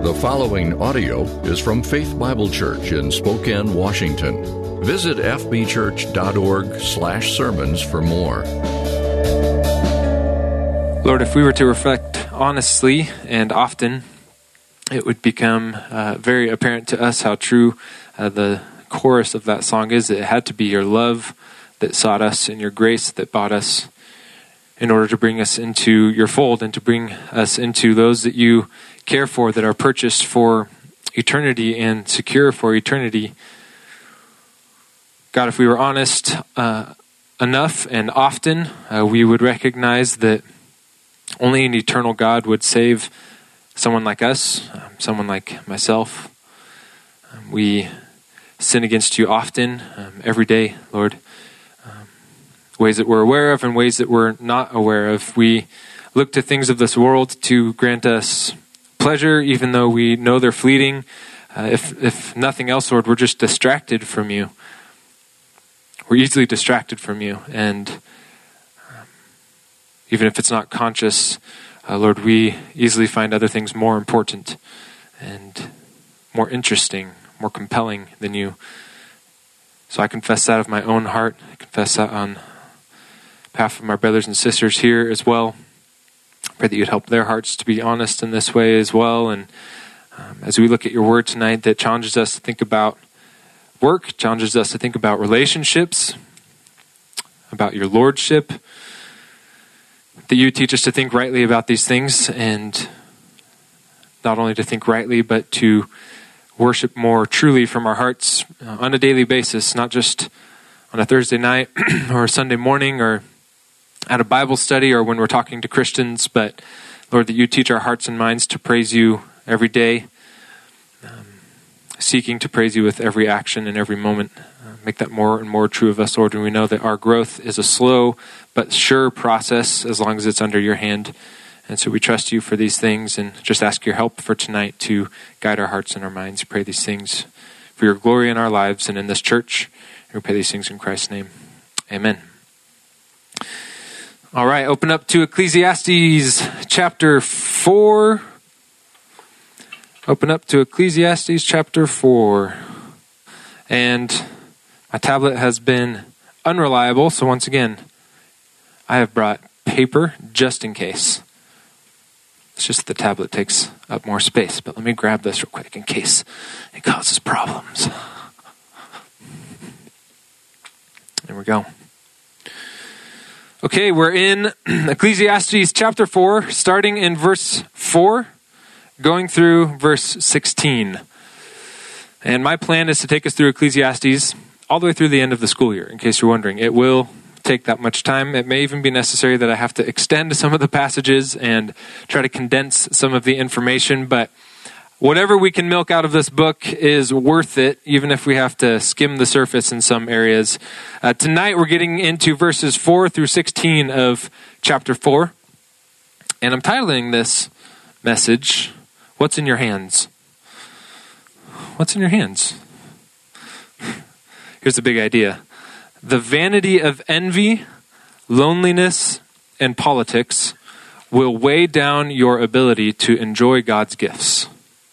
The following audio is from Faith Bible Church in Spokane, Washington. Visit fbchurch.org/sermons for more. Lord, if we were to reflect honestly and often, it would become very apparent to us how true the chorus of that song is. It had to be your love that sought us and your grace that bought us in order to bring us into your fold and to bring us into those that you care for, that are purchased for eternity and secure for eternity. God, if we were honest enough and often, we would recognize that only an eternal God would save someone like us, someone like myself. We sin against you often, every day, Lord. Ways that we're aware of and ways that we're not aware of. We look to things of this world to grant us pleasure, even though we know they're fleeting. If nothing else, Lord, we're just distracted from you. We're easily distracted from you. And even if it's not conscious, Lord, we easily find other things more important and more interesting, more compelling than you. So I confess that of my own heart. I confess that on behalf of my brothers and sisters here as well. I pray that you'd help their hearts to be honest in this way as well. And as we look at your word tonight that challenges us to think about work, challenges us to think about relationships, about your lordship, that you teach us to think rightly about these things, and not only to think rightly, but to worship more truly from our hearts on a daily basis, not just on a Thursday night or a Sunday morning or at a Bible study or when we're talking to Christians, but Lord, that you teach our hearts and minds to praise you every day, seeking to praise you with every action and every moment. Make that more and more true of us, Lord, and we know that our growth is a slow but sure process as long as it's under your hand. And so we trust you for these things and just ask your help for tonight to guide our hearts and our minds. We pray these things for your glory in our lives and in this church. And we pray these things in Christ's name. Amen. All right, open up to Ecclesiastes chapter 4. Open up to Ecclesiastes chapter 4. And my tablet has been unreliable, so once again, I have brought paper just in case. It's just the tablet takes up more space, but let me grab this real quick in case it causes problems. There we go. Okay, we're in Ecclesiastes chapter 4, starting in verse 4, going through verse 16. And my plan is to take us through Ecclesiastes all the way through the end of the school year, in case you're wondering. It will take that much time. It may even be necessary that I have to extend some of the passages and try to condense some of the information, but whatever we can milk out of this book is worth it, even if we have to skim the surface in some areas. Tonight we're getting into verses 4 through 16 of chapter 4, and I'm titling this message, What's in Your Hands? What's in your hands? Here's the big idea. The vanity of envy, loneliness, and politics will weigh down your ability to enjoy God's gifts.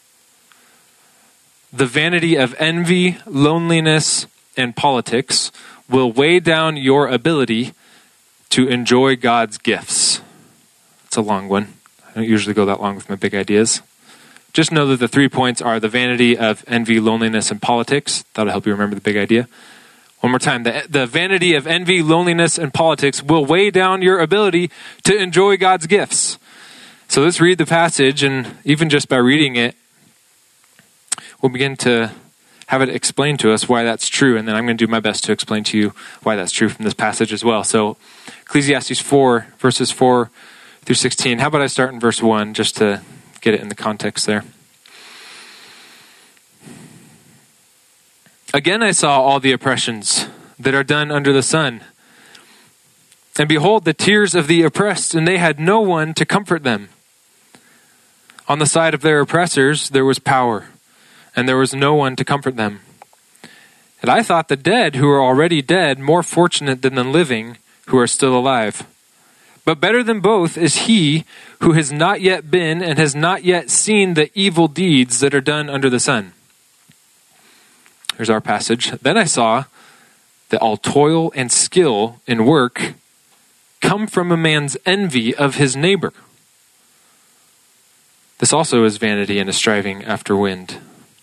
The vanity of envy, loneliness, and politics will weigh down your ability to enjoy God's gifts. It's a long one. I don't usually go that long with my big ideas. Just know that the 3 points are the vanity of envy, loneliness, and politics. That'll help you remember the big idea. One more time. The vanity of envy, loneliness, and politics will weigh down your ability to enjoy God's gifts. So let's read the passage, and even just by reading it, we'll begin to have it explain to us why that's true, and then I'm going to do my best to explain to you why that's true from this passage as well. So Ecclesiastes 4, verses 4 through 16. How about I start in verse 1, just to get it in the context there. Again I saw all the oppressions that are done under the sun. And behold, the tears of the oppressed, and they had no one to comfort them. On the side of their oppressors there was power, and there was no one to comfort them. And I thought the dead who are already dead more fortunate than the living who are still alive. But better than both is he who has not yet been and has not yet seen the evil deeds that are done under the sun. Here's our passage. Then I saw that all toil and skill in work come from a man's envy of his neighbor. This also is vanity and a striving after wind.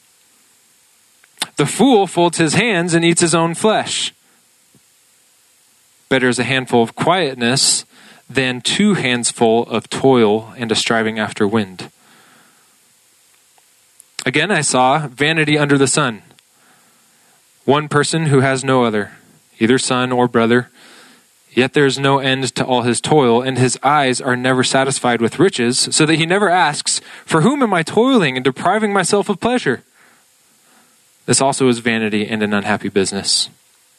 The fool folds his hands and eats his own flesh. Better is a handful of quietness than 2 handsful of toil and a striving after wind. Again, I saw vanity under the sun. One person who has no other, either son or brother, yet there is no end to all his toil, and his eyes are never satisfied with riches, so that he never asks, "For whom am I toiling and depriving myself of pleasure?" This also is vanity and an unhappy business.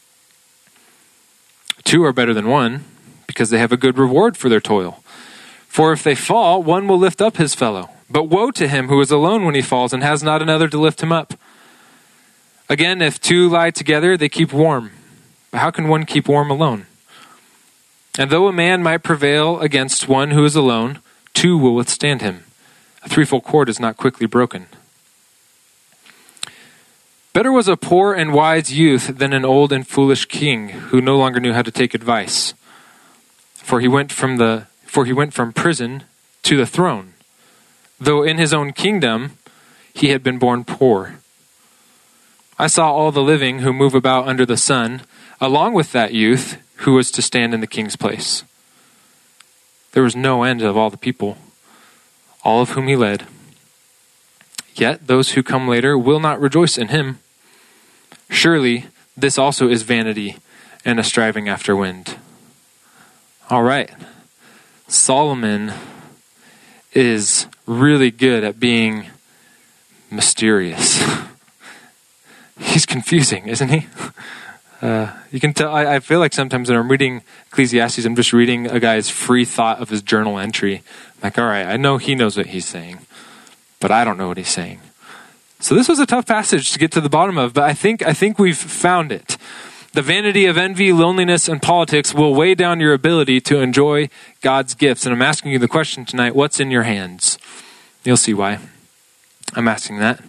2 are better than 1, because they have a good reward for their toil. For if they fall, one will lift up his fellow. But woe to him who is alone when he falls and has not another to lift him up. Again, if 2 lie together, they keep warm. But how can one keep warm alone? And though a man might prevail against one who is alone, 2 will withstand him. A threefold cord is not quickly broken. Better was a poor and wise youth than an old and foolish king who no longer knew how to take advice. For he went from prison to the throne, though in his own kingdom he had been born poor. I saw all the living who move about under the sun, along with that youth who was to stand in the king's place. There was no end of all the people, all of whom he led. Yet those who come later will not rejoice in him. Surely this also is vanity and a striving after wind. All right. Solomon is really good at being mysterious. He's confusing, isn't he? You can tell, I feel like sometimes when I'm reading Ecclesiastes, I'm just reading a guy's free thought of his journal entry. I'm like, all right, I know he knows what he's saying, but I don't know what he's saying. So this was a tough passage to get to the bottom of, but I think we've found it. The vanity of envy, loneliness, and politics will weigh down your ability to enjoy God's gifts. And I'm asking you the question tonight, what's in your hands? You'll see why I'm asking that.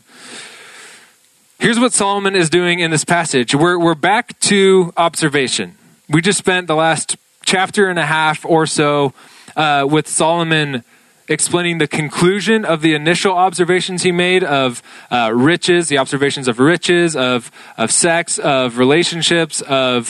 Here's what Solomon is doing in this passage. We're back to observation. We just spent the last chapter and a half or so with Solomon explaining the conclusion of the initial observations he made of riches, the observations of riches, of sex, of relationships, of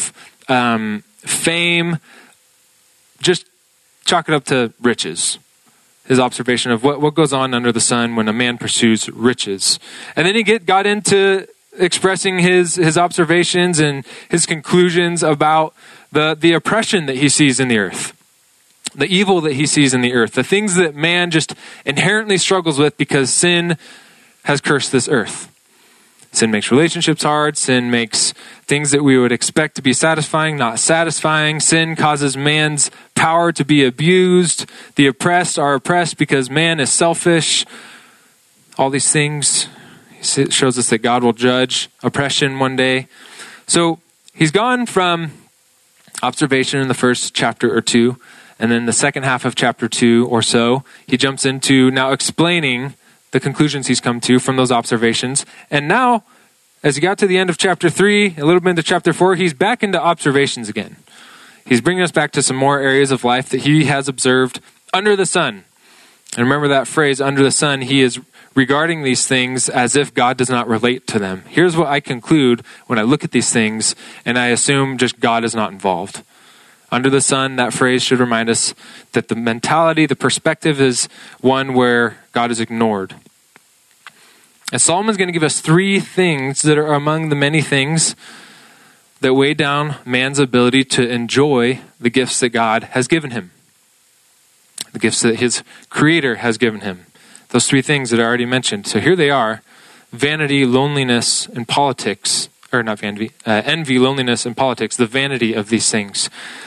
fame. Just chalk it up to riches. His observation of what goes on under the sun when a man pursues riches. And then he got into expressing his observations and his conclusions about the oppression that he sees in the earth. The evil that he sees in the earth, the things that man just inherently struggles with because sin has cursed this earth. Sin makes relationships hard. Sin makes things that we would expect to be satisfying not satisfying. Sin causes man's power to be abused. The oppressed are oppressed because man is selfish. All these things, it shows us that God will judge oppression one day. So he's gone from observation in the first chapter or two, and then the second half of chapter 2 or so, he jumps into now explaining the conclusions he's come to from those observations. And now, as he got to the end of chapter 3, a little bit into chapter 4, he's back into observations again. He's bringing us back to some more areas of life that he has observed under the sun. And remember that phrase, under the sun, he is regarding these things as if God does not relate to them. Here's what I conclude when I look at these things, and I assume just God is not involved. Under the sun, that phrase should remind us that the mentality, the perspective is one where God is ignored. And Solomon's going to give us 3 things that are among the many things that weigh down man's ability to enjoy the gifts that God has given him. The gifts that his creator has given him. Those 3 things that I already mentioned. So here they are: vanity, loneliness, and politics. Or not vanity, envy, loneliness, and politics. The vanity of these things.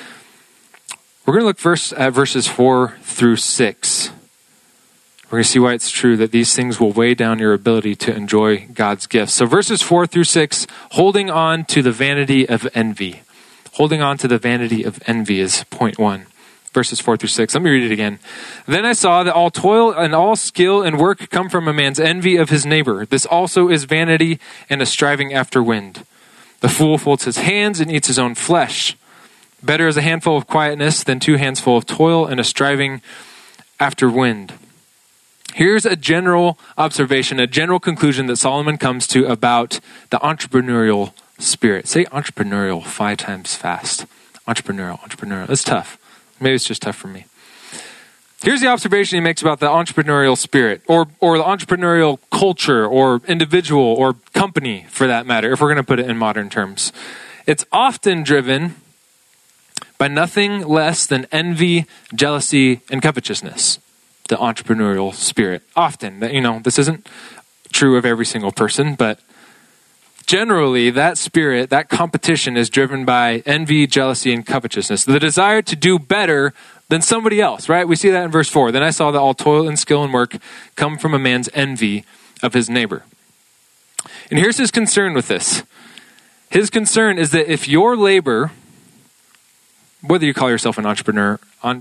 We're going to look first at verses 4 through 6. We're going to see why it's true that these things will weigh down your ability to enjoy God's gifts. So verses 4 through 6, holding on to the vanity of envy. Holding on to the vanity of envy is point 1. verses 4 through 6. Let me read it again. Then I saw that all toil and all skill and work come from a man's envy of his neighbor. This also is vanity and a striving after wind. The fool folds his hands and eats his own flesh. Better is a handful of quietness than 2 hands full of toil and a striving after wind. Here's a general observation, a general conclusion that Solomon comes to about the entrepreneurial spirit. Say entrepreneurial 5 times fast. Entrepreneurial. It's tough. Maybe it's just tough for me. Here's the observation he makes about the entrepreneurial spirit, or the entrepreneurial culture, or individual, or company, for that matter, if we're going to put it in modern terms. It's often driven by nothing less than envy, jealousy, and covetousness. The entrepreneurial spirit. Often, this isn't true of every single person, but generally that spirit, that competition is driven by envy, jealousy, and covetousness. The desire to do better than somebody else, right? We see that in verse 4. Then I saw that all toil and skill and work come from a man's envy of his neighbor. And here's his concern with this. His concern is that if your labor, whether you call yourself an entrepreneur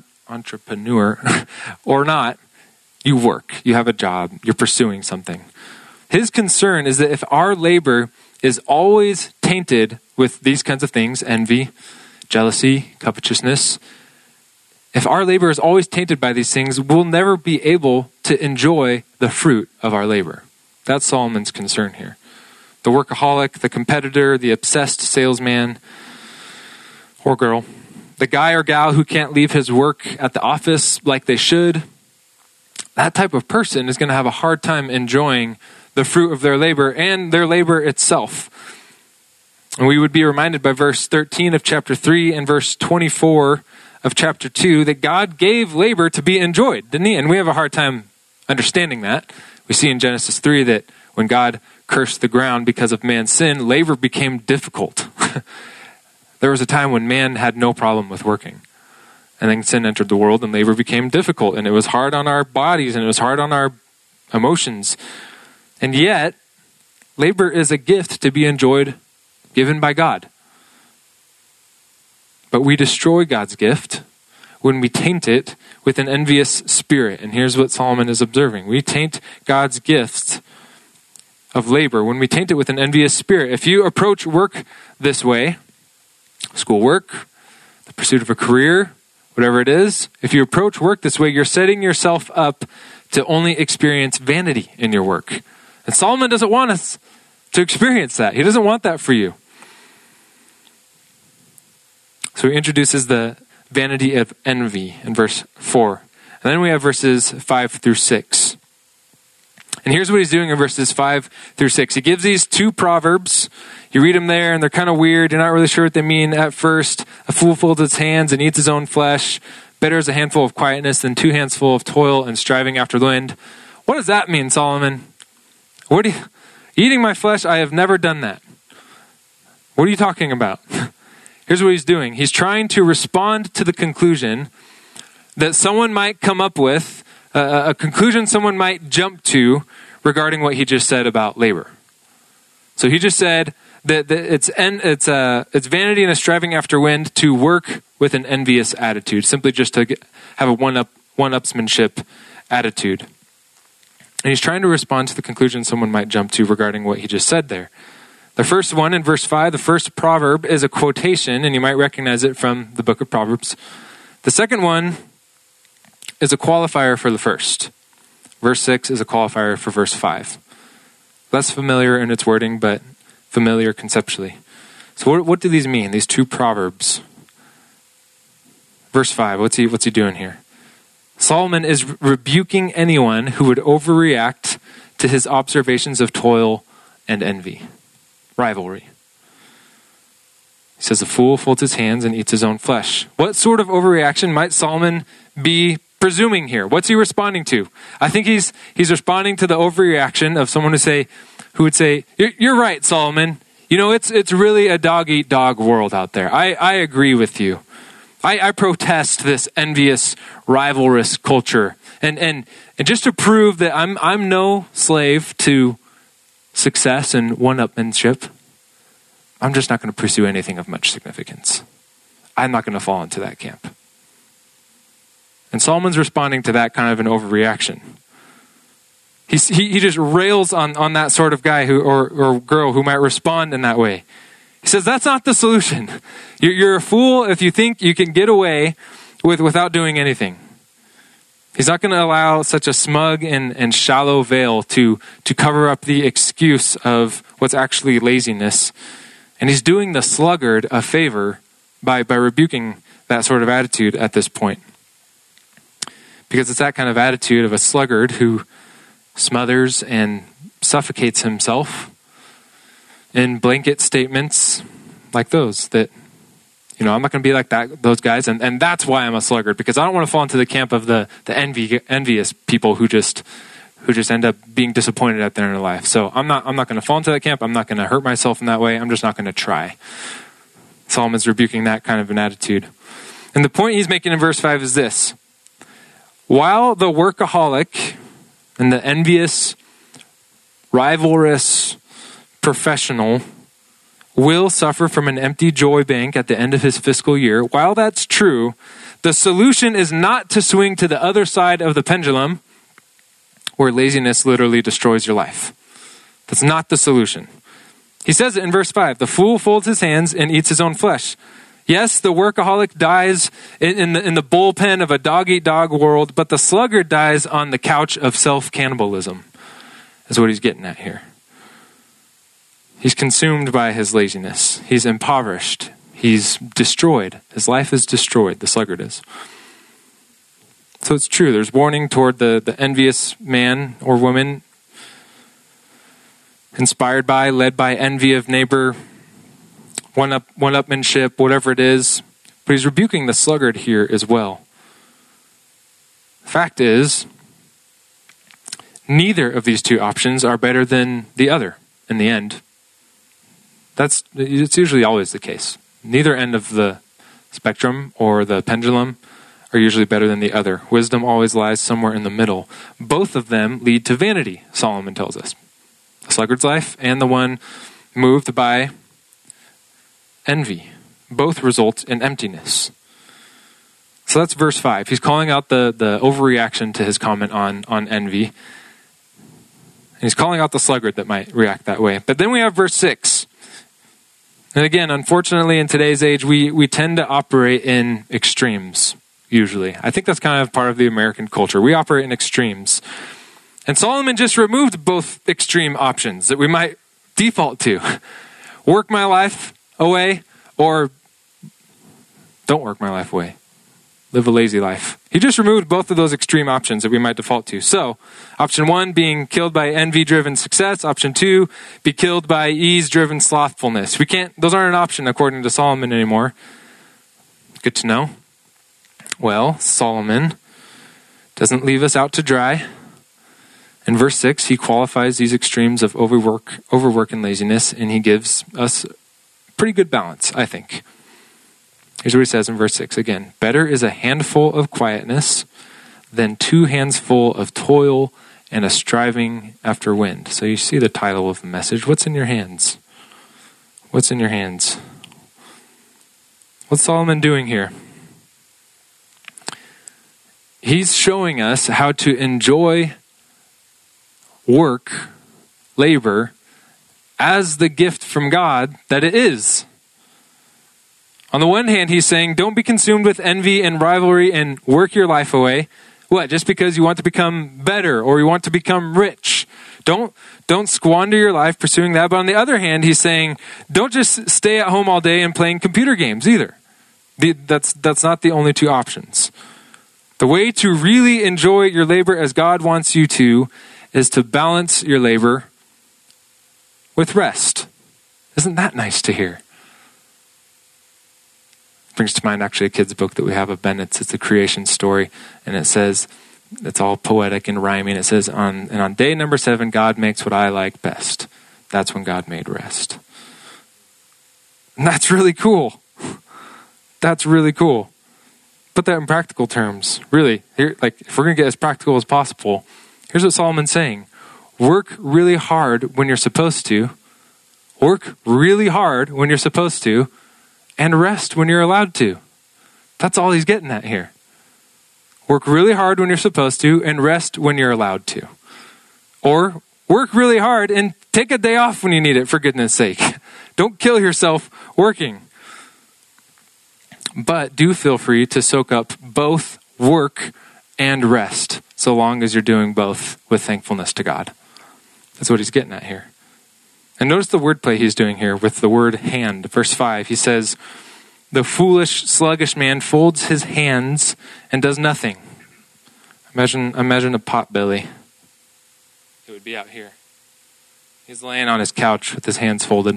or not, you work, you have a job, you're pursuing something. His concern is that if our labor is always tainted with these kinds of things, envy, jealousy, covetousness, if our labor is always tainted by these things, we'll never be able to enjoy the fruit of our labor. That's Solomon's concern here. The workaholic, the competitor, the obsessed salesman or girl, the guy or gal who can't leave his work at the office like they should, that type of person is going to have a hard time enjoying the fruit of their labor and their labor itself. And we would be reminded by verse 13 of chapter 3 and verse 24 of chapter 2 that God gave labor to be enjoyed, didn't he? And we have a hard time understanding that. We see in Genesis 3 that when God cursed the ground because of man's sin, labor became difficult. There was a time when man had no problem with working. And then sin entered the world and labor became difficult. And it was hard on our bodies and it was hard on our emotions. And yet, labor is a gift to be enjoyed, given by God. But we destroy God's gift when we taint it with an envious spirit. And here's what Solomon is observing. We taint God's gifts of labor when we taint it with an envious spirit. If you approach work this way, schoolwork, the pursuit of a career, whatever it is, if you approach work this way, you're setting yourself up to only experience vanity in your work. And Solomon doesn't want us to experience that. He doesn't want that for you. So he introduces the vanity of envy in verse 4. And then we have verses 5 through 6. And here's what he's doing in verses 5 through 6. He gives these 2 proverbs. You read them there, and they're kind of weird. You're not really sure what they mean at first. A fool folds his hands and eats his own flesh. Better is a handful of quietness than 2 hands full of toil and striving after the wind. What does that mean, Solomon? Eating my flesh? I have never done that. What are you talking about? Here's what he's doing. He's trying to respond to the conclusion that someone might come up with, a conclusion someone might jump to regarding what he just said about labor. So he just said that it's vanity and a striving after wind to work with an envious attitude, simply just to have a one-upsmanship attitude. And he's trying to respond to the conclusion someone might jump to regarding what he just said there. The first one in verse 5, the first proverb, is a quotation, and you might recognize it from the book of Proverbs. The second one is a qualifier for the first. Verse 6 is a qualifier for verse 5. Less familiar in its wording, but familiar conceptually. So what do these mean, these 2 proverbs? Verse 5, what's he doing here? Solomon is rebuking anyone who would overreact to his observations of toil and envy. Rivalry. He says, the fool folds his hands and eats his own flesh. What sort of overreaction might Solomon be presuming here? What's he responding to? I think he's responding to the overreaction of someone who would say, you're right, Solomon. It's really a dog-eat-dog world out there. I agree with you. I protest this envious, rivalrous culture. And just to prove that I'm no slave to success and one-upmanship, I'm just not going to pursue anything of much significance. I'm not going to fall into that camp. And Solomon's responding to that kind of an overreaction. He just rails on that sort of guy or girl who might respond in that way. He says, that's not the solution. You're a fool if you think you can get away without doing anything. He's not going to allow such a smug and shallow veil to cover up the excuse of what's actually laziness. And he's doing the sluggard a favor by rebuking that sort of attitude at this point. Because it's that kind of attitude of a sluggard who smothers and suffocates himself in blanket statements like those that, I'm not going to be like those guys. And that's why I'm a sluggard, because I don't want to fall into the camp of the envious people who just end up being disappointed at their life. So I'm not going to fall into that camp. I'm not going to hurt myself in that way. I'm just not going to try. Solomon's rebuking that kind of an attitude. And the point he's making in verse 5 is this. While the workaholic and the envious, rivalrous professional will suffer from an empty joy bank at the end of his fiscal year, while that's true, the solution is not to swing to the other side of the pendulum where laziness literally destroys your life. That's not the solution. He says it in verse 5, the fool folds his hands and eats his own flesh. Yes, the workaholic dies in the bullpen of a dog-eat-dog world, but the sluggard dies on the couch of self-cannibalism, is what he's getting at here. He's consumed by his laziness. He's impoverished. He's destroyed. His life is destroyed, the sluggard is. So it's true, there's warning toward the envious man or woman, inspired by, led by envy of neighbor, one-upmanship, whatever it is. But he's rebuking the sluggard here as well. The fact is, neither of these two options are better than the other in the end. It's usually always the case. Neither end of the spectrum or the pendulum are usually better than the other. Wisdom always lies somewhere in the middle. Both of them lead to vanity, Solomon tells us. The sluggard's life and the one moved by envy. Both result in emptiness. So that's verse 5. He's calling out the overreaction to his comment on envy. And he's calling out the sluggard that might react that way. But then we have verse 6. And again, unfortunately, in today's age, we tend to operate in extremes, usually. I think that's kind of part of the American culture. We operate in extremes. And Solomon just removed both extreme options that we might default to. Work my life away, or don't work my life away. Live a lazy life. He just removed both of those extreme options that we might default to. So, option 1, being killed by envy-driven success. Option 2, be killed by ease-driven slothfulness. Those aren't an option according to Solomon anymore. Good to know. Well, Solomon doesn't leave us out to dry. In verse 6, he qualifies these extremes of overwork and laziness, and he gives us pretty good balance, I think. Here's what he says in verse 6 again. Better is a handful of quietness than 2 hands full of toil and a striving after wind. So you see the title of the message. What's in your hands? What's in your hands? What's Solomon doing here? He's showing us how to enjoy work, labor, as the gift from God that it is. On the one hand, he's saying, don't be consumed with envy and rivalry and work your life away. What? Just because you want to become better or you want to become rich. Don't squander your life pursuing that. But on the other hand, he's saying, don't just stay at home all day and playing computer games either. That's not the only two options. The way to really enjoy your labor as God wants you to is to balance your labor with rest. Isn't that nice to hear? Brings to mind actually a kid's book that we have of Bennett's. It's a creation story, and it says, it's all poetic and rhyming. It says, on day number 7, God makes what I like best. That's when God made rest. And that's really cool. That's really cool. Put that in practical terms. Really, if we're going to get as practical as possible, here's what Solomon's saying. Work really hard when you're supposed to. Work really hard when you're supposed to. And rest when you're allowed to. That's all he's getting at here. Work really hard when you're supposed to and rest when you're allowed to. Or work really hard and take a day off when you need it, for goodness sake. Don't kill yourself working. But do feel free to soak up both work and rest, so long as you're doing both with thankfulness to God. That's what he's getting at here. And notice the wordplay he's doing here with the word hand. Verse 5, he says, the foolish, sluggish man folds his hands and does nothing. Imagine a potbelly. It would be out here. He's laying on his couch with his hands folded.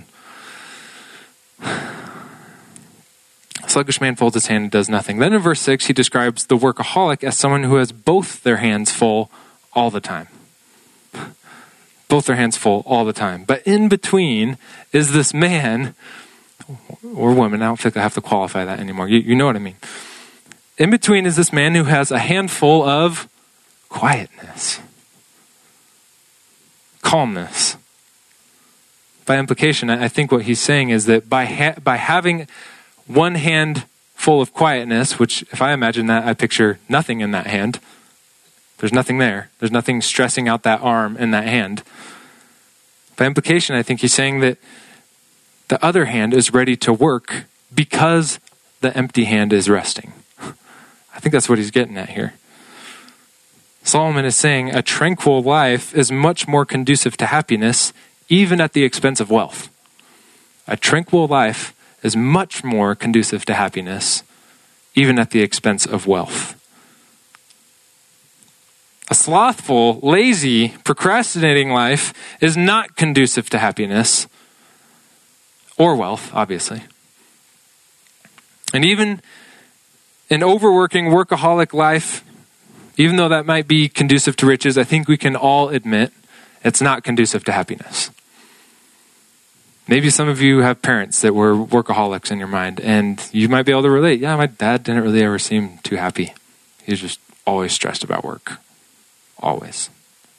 A sluggish man folds his hand and does nothing. Then in verse 6, he describes the workaholic as someone who has both their hands full all the time. Both their hands full all the time. But in between is this man, or woman, I don't think I have to qualify that anymore. You know what I mean. In between is this man who has a handful of quietness, calmness. By implication, I think what he's saying is that by having one hand full of quietness, which if I imagine that, I picture nothing in that hand. There's nothing there. There's nothing stressing out that arm in that hand. By implication, I think he's saying that the other hand is ready to work because the empty hand is resting. I think that's what he's getting at here. Solomon is saying a tranquil life is much more conducive to happiness, even at the expense of wealth. A tranquil life is much more conducive to happiness, even at the expense of wealth. A slothful, lazy, procrastinating life is not conducive to happiness or wealth, obviously. And even an overworking, workaholic life, even though that might be conducive to riches, I think we can all admit it's not conducive to happiness. Maybe some of you have parents that were workaholics in your mind, and you might be able to relate. Yeah, my dad didn't really ever seem too happy. He was just always stressed about work. Always.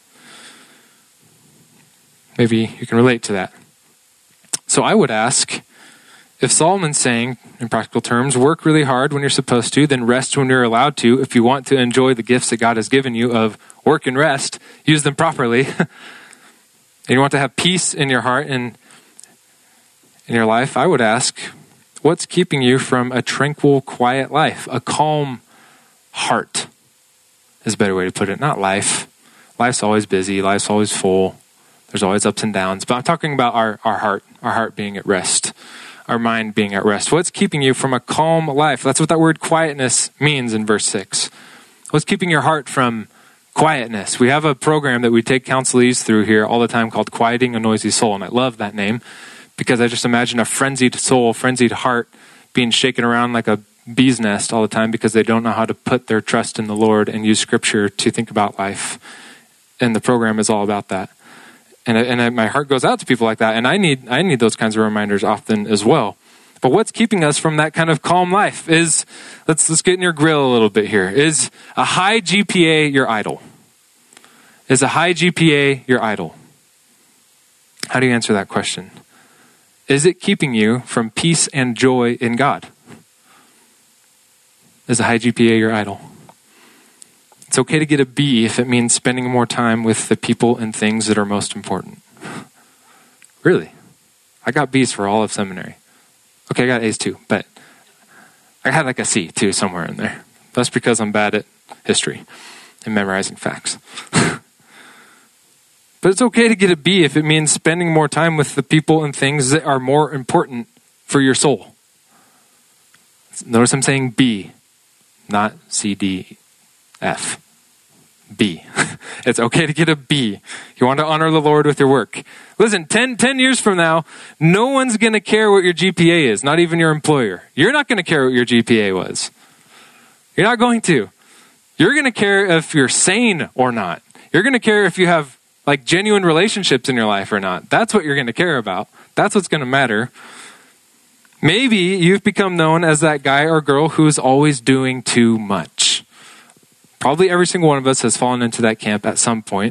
Maybe you can relate to that. So I would ask, if Solomon's saying, in practical terms, work really hard when you're supposed to, then rest when you're allowed to. If you want to enjoy the gifts that God has given you of work and rest, use them properly. And you want to have peace in your heart and in your life, I would ask, what's keeping you from a tranquil, quiet life? A calm heart is a better way to put it. Not life. Life's always busy. Life's always full. There's always ups and downs. But I'm talking about our heart being at rest, our mind being at rest. What's keeping you from a calm life? That's what that word quietness means in verse 6. What's keeping your heart from quietness? We have a program that we take counselees through here all the time called Quieting a Noisy Soul. And I love that name because I just imagine a frenzied soul, frenzied heart being shaken around like a bee's nest all the time because they don't know how to put their trust in the Lord and use Scripture to think about life. And the program is all about that. And my heart goes out to people like that. And I need those kinds of reminders often as well. But what's keeping us from that kind of calm life is, let's get in your grill a little bit here. Is a high GPA your idol? Is a high GPA your idol? How do you answer that question? Is it keeping you from peace and joy in God? Is a high GPA your idol? It's okay to get a B if it means spending more time with the people and things that are most important. Really? I got B's for all of seminary. Okay, I got A's too, but I had like a C too somewhere in there. That's because I'm bad at history and memorizing facts. But it's okay to get a B if it means spending more time with the people and things that are more important for your soul. Notice I'm saying B, not C, D, F. B. It's okay to get a B. You want to honor the Lord with your work. Listen, 10 years from now, no one's going to care what your GPA is, not even your employer. You're not going to care what your GPA was. You're not going to. You're going to care if you're sane or not. You're going to care if you have like genuine relationships in your life or not. That's what you're going to care about. That's what's going to matter. Maybe you've become known as that guy or girl who's always doing too much. Probably every single one of us has fallen into that camp at some point.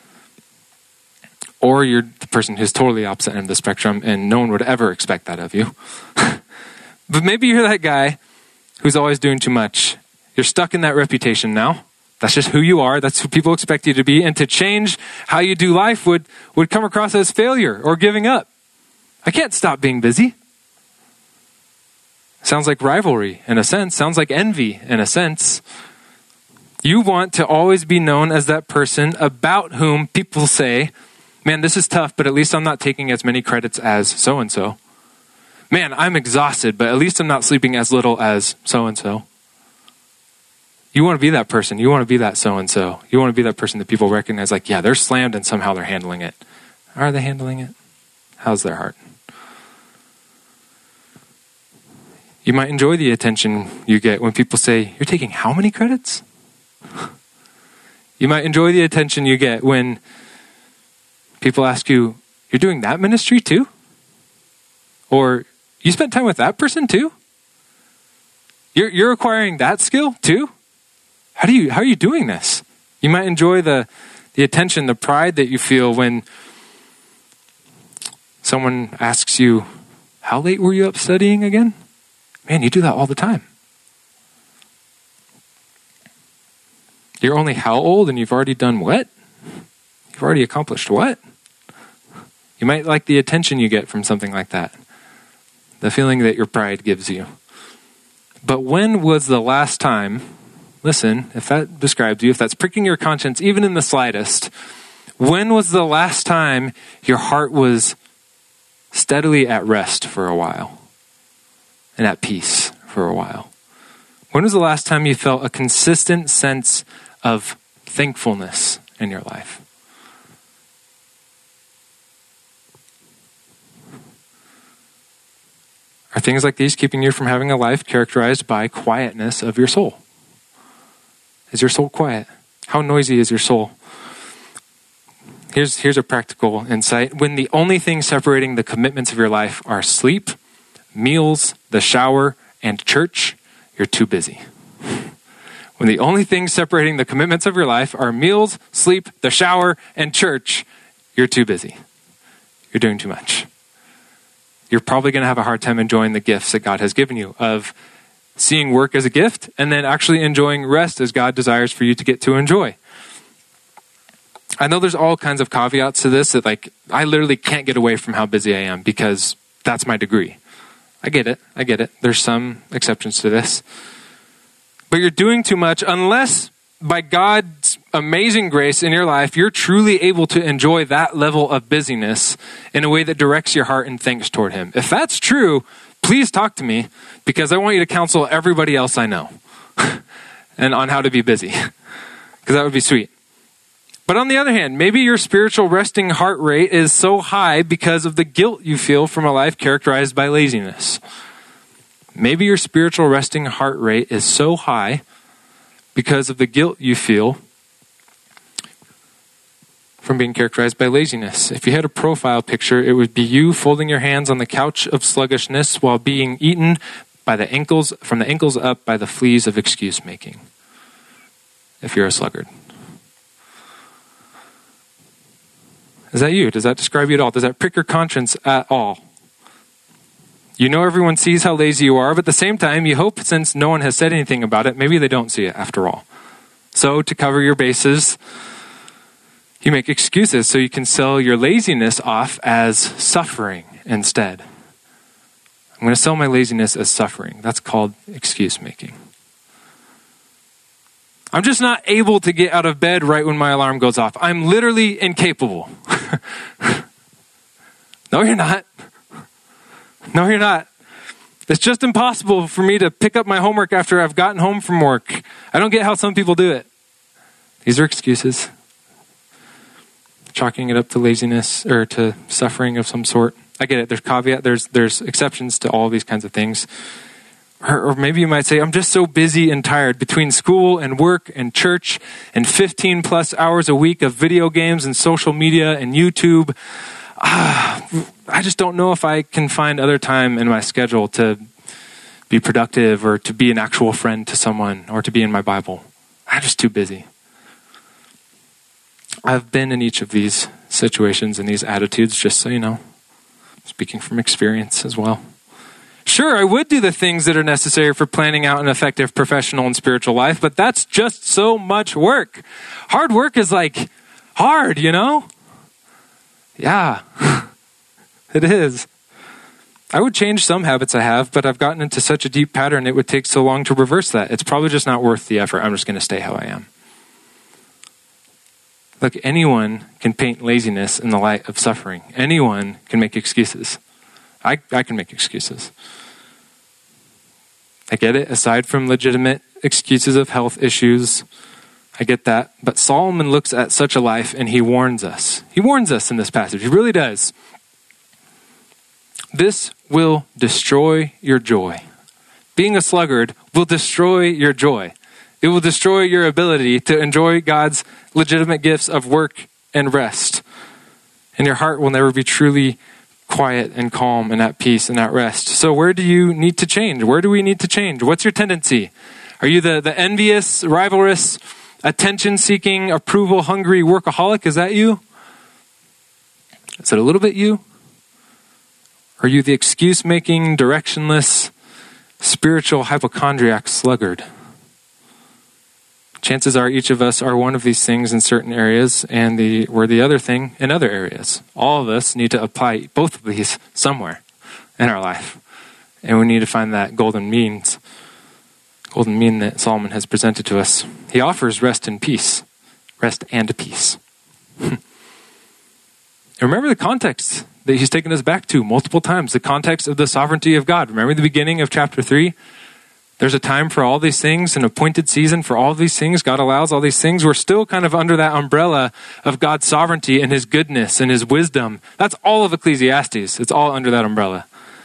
Or you're the person who's totally opposite end of the spectrum and no one would ever expect that of you. But maybe you're that guy who's always doing too much You're stuck in that reputation now. That's just who you are. That's who people expect you to be. And to change how you do life would come across as failure or giving up. I can't stop being busy. Sounds like rivalry in a sense. Sounds like envy in a sense. You want to always be known as that person about whom people say, man, this is tough, but at least I'm not taking as many credits as so-and-so. Man, I'm exhausted, but at least I'm not sleeping as little as so-and-so. You want to be that person. You want to be that so-and-so. You want to be that person that people recognize like, yeah, they're slammed and somehow they're handling it. Are they handling it? How's their heart? You might enjoy the attention you get when people say, you're taking how many credits? You might enjoy the attention you get when people ask you, you're doing that ministry too? Or you spent time with that person too? You're acquiring that skill too? How are you doing this? You might enjoy the attention, the pride that you feel when someone asks you, how late were you up studying again? Man, you do that all the time. You're only how old and you've already done what? You've already accomplished what? You might like the attention you get from something like that. The feeling that your pride gives you. But when was the last time, listen, if that describes you, if that's pricking your conscience, even in the slightest, when was the last time your heart was steadily at rest for a while? And at peace for a while? When was the last time you felt a consistent sense of thankfulness in your life? Are things like these keeping you from having a life characterized by quietness of your soul? Is your soul quiet? How noisy is your soul? Here's a practical insight. When the only thing separating the commitments of your life are sleep, meals, the shower, and church, you're too busy. When the only things separating the commitments of your life are meals, sleep, the shower, and church, you're too busy. You're doing too much. You're probably going to have a hard time enjoying the gifts that God has given you of seeing work as a gift and then actually enjoying rest as God desires for you to get to enjoy. I know there's all kinds of caveats to this that I literally can't get away from how busy I am because that's my degree. I get it. There's some exceptions to this. But you're doing too much unless by God's amazing grace in your life, you're truly able to enjoy that level of busyness in a way that directs your heart and thanks toward Him. If that's true, please talk to me because I want you to counsel everybody else I know and on how to be busy because that would be sweet. But on the other hand, maybe your spiritual resting heart rate is so high because of the guilt you feel from a life characterized by laziness. Maybe your spiritual resting heart rate is so high because of the guilt you feel from being characterized by laziness. If you had a profile picture, it would be you folding your hands on the couch of sluggishness while being eaten by the ankles, from the ankles up by the fleas of excuse making. If you're a sluggard. Is that you? Does that describe you at all? Does that prick your conscience at all? You know everyone sees how lazy you are, but at the same time, you hope since no one has said anything about it, maybe they don't see it after all. So to cover your bases, you make excuses so you can sell your laziness off as suffering instead. I'm going to sell my laziness as suffering. That's called excuse making. I'm just not able to get out of bed right when my alarm goes off. I'm literally incapable. No, you're not. No, you're not. It's just impossible for me to pick up my homework after I've gotten home from work. I don't get how some people do it. These are excuses. Chalking it up to laziness or to suffering of some sort. I get it. There's caveat. There's exceptions to all these kinds of things. Or maybe you might say, I'm just so busy and tired between school and work and church and 15 plus hours a week of video games and social media and YouTube. I just don't know if I can find other time in my schedule to be productive or to be an actual friend to someone or to be in my Bible. I'm just too busy. I've been in each of these situations and these attitudes, just so you know. Speaking from experience as well. Sure, I would do the things that are necessary for planning out an effective professional and spiritual life, but that's just so much work. Hard work is like hard, you know? Yeah, it is. I would change some habits I have, but I've gotten into such a deep pattern it would take so long to reverse that. It's probably just not worth the effort. I'm just going to stay how I am. Look, anyone can paint laziness in the light of suffering. Anyone can make excuses. I can make excuses. I get it. Aside from legitimate excuses of health issues, I get that. But Solomon looks at such a life and he warns us. He warns us in this passage. He really does. This will destroy your joy. Being a sluggard will destroy your joy. It will destroy your ability to enjoy God's legitimate gifts of work and rest. And your heart will never be truly quiet and calm and at peace and at rest. So where do you need to change? Where do we need to change? What's your tendency? Are you the envious, rivalrous, attention-seeking, approval-hungry workaholic? Is that you? Is it a little bit you? Are you the excuse-making, directionless, spiritual hypochondriac sluggard? Chances are each of us are one of these things in certain areas, and we're the other thing in other areas. All of us need to apply both of these somewhere in our life. And we need to find that golden mean that Solomon has presented to us. He offers rest and peace. Rest and peace. And remember the context that he's taken us back to multiple times. The context of the sovereignty of God. Remember the beginning of chapter 3? There's a time for all these things, an appointed season for all these things. God allows all these things. We're still kind of under that umbrella of God's sovereignty and his goodness and his wisdom. That's all of Ecclesiastes. It's all under that umbrella.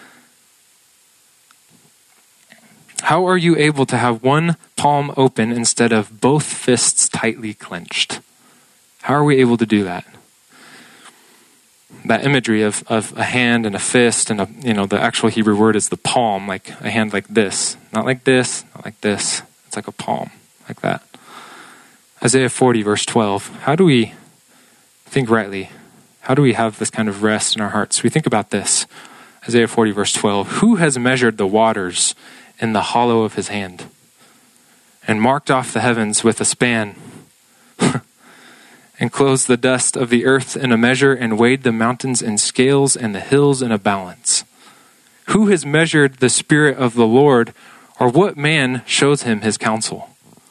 How are you able to have one palm open instead of both fists tightly clenched? How are we able to do that? That imagery of a hand and a fist and the actual Hebrew word is the palm, like a hand like this. Not like this, not like this. It's like a palm, like that. Isaiah 40, verse 12. How do we think rightly? How do we have this kind of rest in our hearts? We think about this. Isaiah 40, verse 12. Who has measured the waters in the hollow of his hand and marked off the heavens with a span and closed the dust of the earth in a measure and weighed the mountains in scales and the hills in a balance? Who has measured the Spirit of the Lord, or what man shows him his counsel?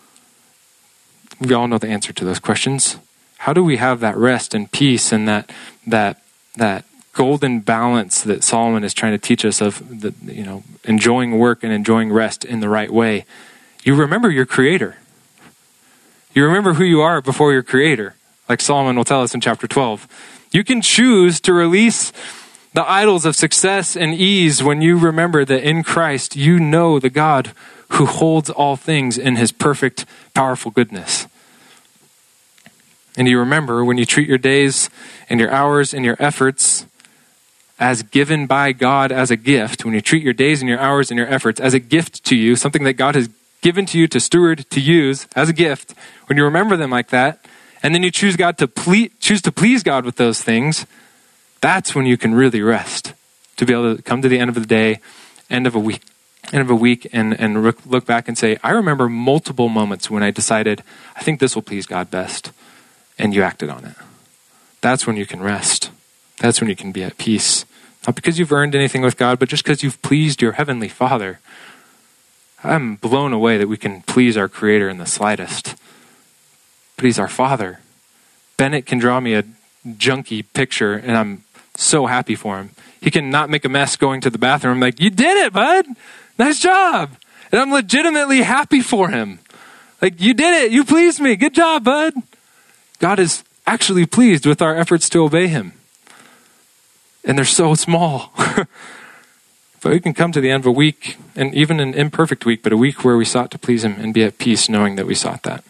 We all know the answer to those questions. How do we have that rest and peace and that golden balance that Solomon is trying to teach us of enjoying work and enjoying rest in the right way? You remember your Creator. You remember who you are before your Creator. Like Solomon will tell us in chapter 12. You can choose to release the idols of success and ease when you remember that in Christ you know the God who holds all things in his perfect, powerful goodness. And you remember when you treat your days and your hours and your efforts as given by God as a gift, when you treat your days and your hours and your efforts as a gift to you, something that God has given to you to steward, to use as a gift, when you remember them like that, and then you choose to please God with those things, that's when you can really rest. To be able to come to the end of the day, end of a week, and look back and say, I remember multiple moments when I decided, I think this will please God best, and you acted on it. That's when you can rest. That's when you can be at peace. Not because you've earned anything with God, but just because you've pleased your heavenly Father. I'm blown away that we can please our Creator in the slightest. But he's our Father. Bennett can draw me a junky picture, and I'm so happy for him. He can not make a mess going to the bathroom. I'm like, you did it, bud. Nice job. And I'm legitimately happy for him. Like, you did it. You pleased me. Good job, bud. God is actually pleased with our efforts to obey him. And they're so small. But we can come to the end of a week, and even an imperfect week, but a week where we sought to please him and be at peace knowing that we sought that.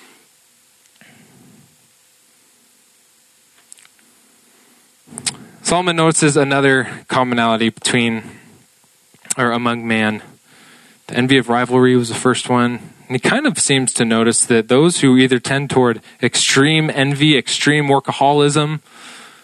Solomon notices another commonality among man. The envy of rivalry was the first one. And he kind of seems to notice that those who either tend toward extreme envy, extreme workaholism,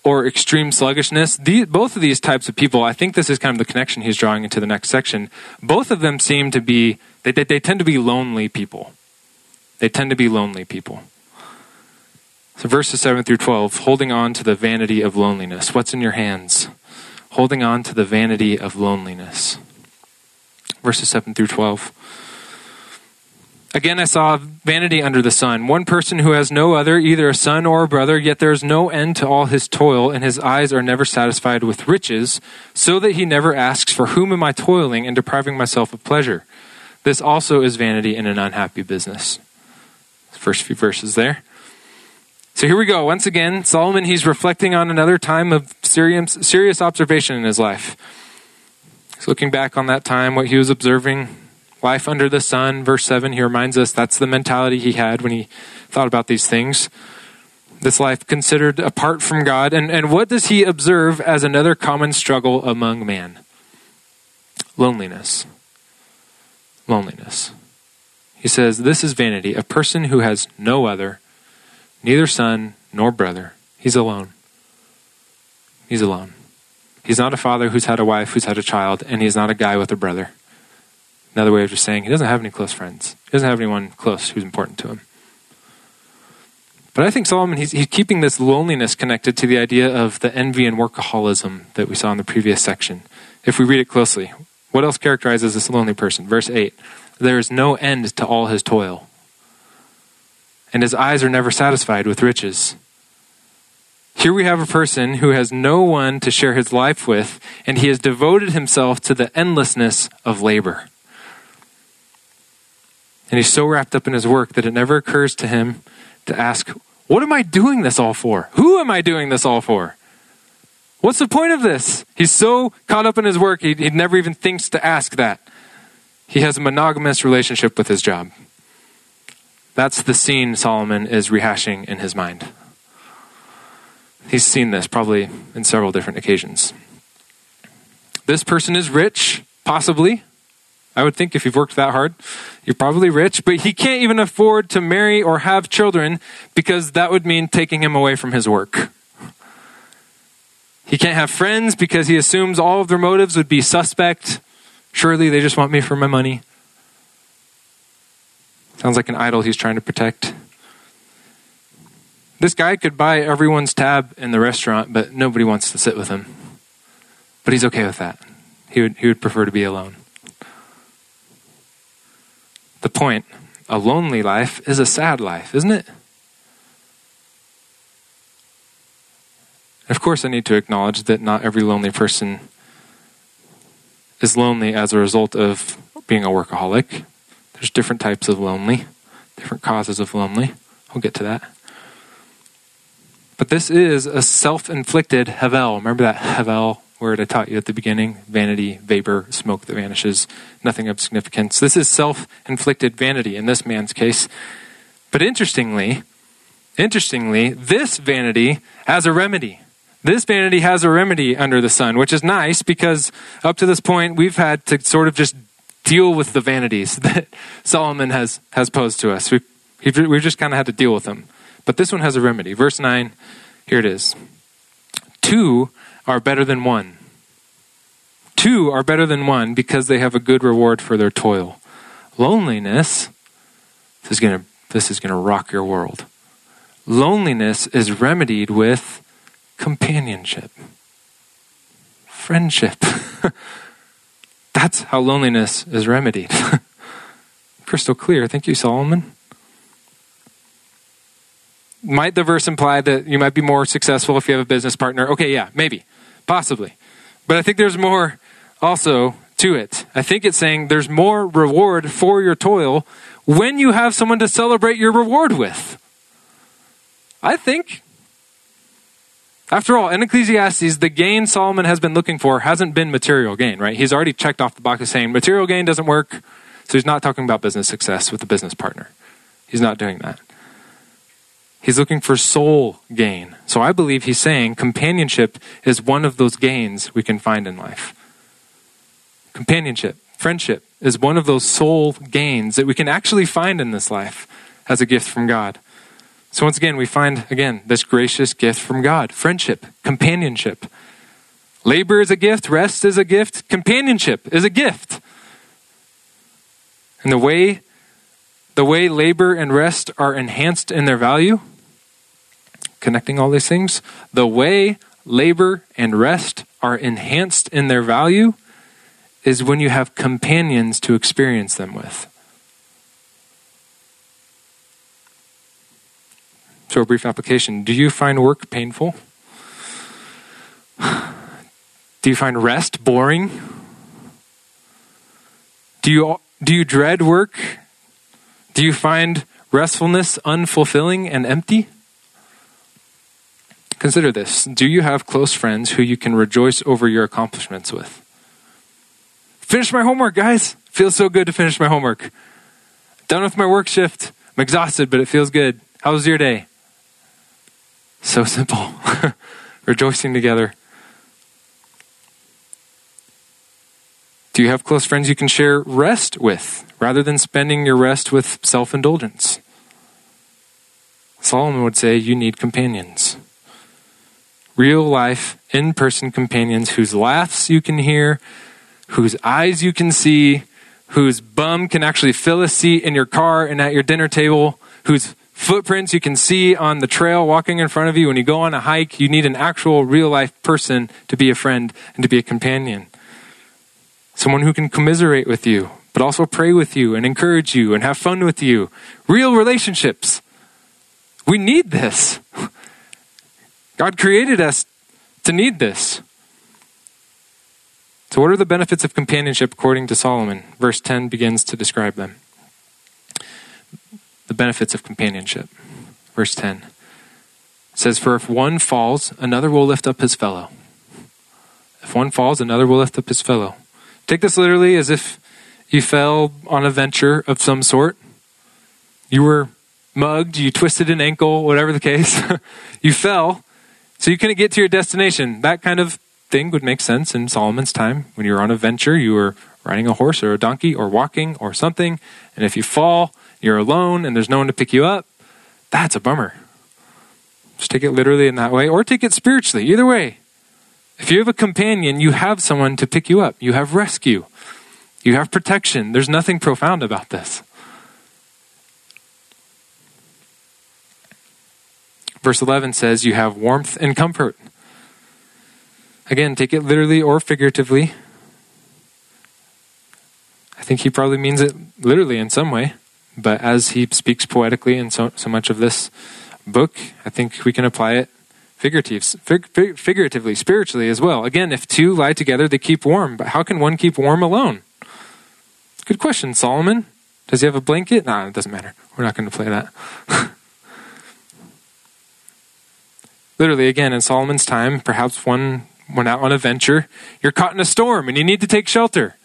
or extreme sluggishness. Both of these types of people, I think this is kind of the connection he's drawing into the next section. Both of them seem to be, they tend to be lonely people. They tend to be lonely people. So verses 7 through 12, holding on to the vanity of loneliness. What's in your hands? Holding on to the vanity of loneliness. Verses 7 through 12. Again, I saw vanity under the sun. One person who has no other, either a son or a brother, yet there is no end to all his toil, and his eyes are never satisfied with riches, so that he never asks, for whom am I toiling and depriving myself of pleasure? This also is vanity and an unhappy business. First few verses there. So here we go. Once again, Solomon, he's reflecting on another time of serious observation in his life. He's looking back on that time, what he was observing, life under the sun. Verse 7, he reminds us that's the mentality he had when he thought about these things. This life considered apart from God. And what does he observe as another common struggle among man? Loneliness. Loneliness. He says, this is vanity, a person who has no other, neither son nor brother. He's alone. He's alone. He's not a father who's had a wife, who's had a child, and he's not a guy with a brother. Another way of just saying he doesn't have any close friends. He doesn't have anyone close who's important to him. But I think Solomon, he's keeping this loneliness connected to the idea of the envy and workaholism that we saw in the previous section. If we read it closely, what else characterizes this lonely person? Verse 8, there is no end to all his toil, and his eyes are never satisfied with riches. Here we have a person who has no one to share his life with, and he has devoted himself to the endlessness of labor. And he's so wrapped up in his work that it never occurs to him to ask, what am I doing this all for? Who am I doing this all for? What's the point of this? He's so caught up in his work, he never even thinks to ask that. He has a monogamous relationship with his job. That's the scene Solomon is rehashing in his mind. He's seen this probably in several different occasions. This person is rich, possibly. I would think if you've worked that hard, you're probably rich, but he can't even afford to marry or have children because that would mean taking him away from his work. He can't have friends because he assumes all of their motives would be suspect. Surely they just want me for my money. Sounds like an idol he's trying to protect. This guy could buy everyone's tab in the restaurant, but nobody wants to sit with him. But he's okay with that. He would prefer to be alone. The point, a lonely life is a sad life, isn't it? Of course, I need to acknowledge that not every lonely person is lonely as a result of being a workaholic. There's different types of lonely, different causes of lonely. We'll get to that. But this is a self-inflicted havel. Remember that havel word I taught you at the beginning? Vanity, vapor, smoke that vanishes, nothing of significance. This is self-inflicted vanity in this man's case. But interestingly, this vanity has a remedy. This vanity has a remedy under the sun, which is nice because up to this point, we've had to sort of just deal with the vanities that Solomon has posed to us. We've just kind of had to deal with them. But this one has a remedy. Verse 9, here it is. 2 are better than 1. 2 are better than 1 because they have a good reward for their toil. Loneliness, this is gonna rock your world. Loneliness is remedied with companionship. Friendship. That's how loneliness is remedied. Crystal clear. Thank you, Solomon. Might the verse imply that you might be more successful if you have a business partner? Okay, yeah, maybe, possibly. But I think there's more also to it. I think it's saying there's more reward for your toil when you have someone to celebrate your reward with. I think. After all, in Ecclesiastes, the gain Solomon has been looking for hasn't been material gain, right? He's already checked off the box of saying material gain doesn't work, so he's not talking about business success with a business partner. He's not doing that. He's looking for soul gain. So I believe he's saying companionship is one of those gains we can find in life. Companionship, friendship is one of those soul gains that we can actually find in this life as a gift from God. So once again, we find, this gracious gift from God. Friendship, companionship. Labor is a gift, rest is a gift, companionship is a gift. And the way labor and rest are enhanced in their value, connecting all these things, the way labor and rest are enhanced in their value is when you have companions to experience them with. So a brief application. Do you find work painful? Do you find rest boring? Do you dread work? Do you find restfulness unfulfilling and empty? Consider this. Do you have close friends who you can rejoice over your accomplishments with? Finish my homework, guys. Feels so good to finish my homework. Done with my work shift. I'm exhausted, but it feels good. How was your day? So simple. Rejoicing together. Do you have close friends you can share rest with, rather than spending your rest with self-indulgence? Solomon would say you need companions. Real life, in-person companions whose laughs you can hear, whose eyes you can see, whose bum can actually fill a seat in your car and at your dinner table, whose footprints you can see on the trail walking in front of you when you go on a hike. You need an actual real-life person to be a friend and to be a companion. Someone who can commiserate with you, but also pray with you and encourage you and have fun with you. Real relationships. We need this. God created us to need this. So what are the benefits of companionship according to Solomon? Verse 10 begins to describe them. The benefits of companionship. Verse 10 says, "For if one falls, another will lift up his fellow." If one falls, another will lift up his fellow. Take this literally as if you fell on a venture of some sort. You were mugged, you twisted an ankle, whatever the case. You fell, so you couldn't get to your destination. That kind of thing would make sense in Solomon's time. When you were on a venture, you were riding a horse or a donkey or walking or something. And if you fall, you're alone and there's no one to pick you up. That's a bummer. Just take it literally in that way, or take it spiritually. Either way. If you have a companion, you have someone to pick you up. You have rescue. You have protection. There's nothing profound about this. Verse 11 says you have warmth and comfort. Again, take it literally or figuratively. I think he probably means it literally in some way. But as he speaks poetically in so much of this book, I think we can apply it figuratively, spiritually as well. Again, if two lie together, they keep warm. But how can one keep warm alone? Good question, Solomon. Does he have a blanket? Nah, it doesn't matter. We're not going to play that. Literally, again, in Solomon's time, perhaps one went out on a venture. You're caught in a storm and you need to take shelter.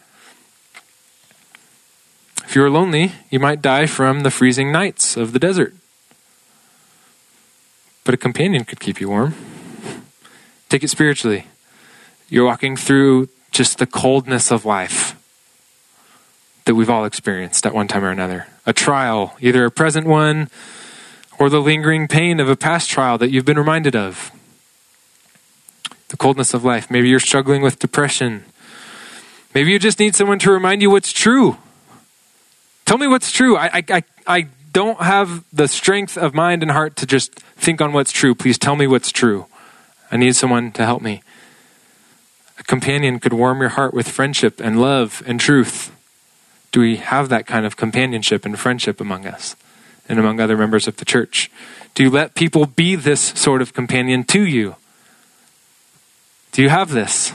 If you're lonely, you might die from the freezing nights of the desert. But a companion could keep you warm. Take it spiritually. You're walking through just the coldness of life that we've all experienced at one time or another. A trial, either a present one or the lingering pain of a past trial that you've been reminded of. The coldness of life. Maybe you're struggling with depression. Maybe you just need someone to remind you what's true. Tell me what's true. I don't have the strength of mind and heart to just think on what's true. Please tell me what's true. I need someone to help me. A companion could warm your heart with friendship and love and truth. Do we have that kind of companionship and friendship among us and among other members of the church? Do you let people be this sort of companion to you? Do you have this?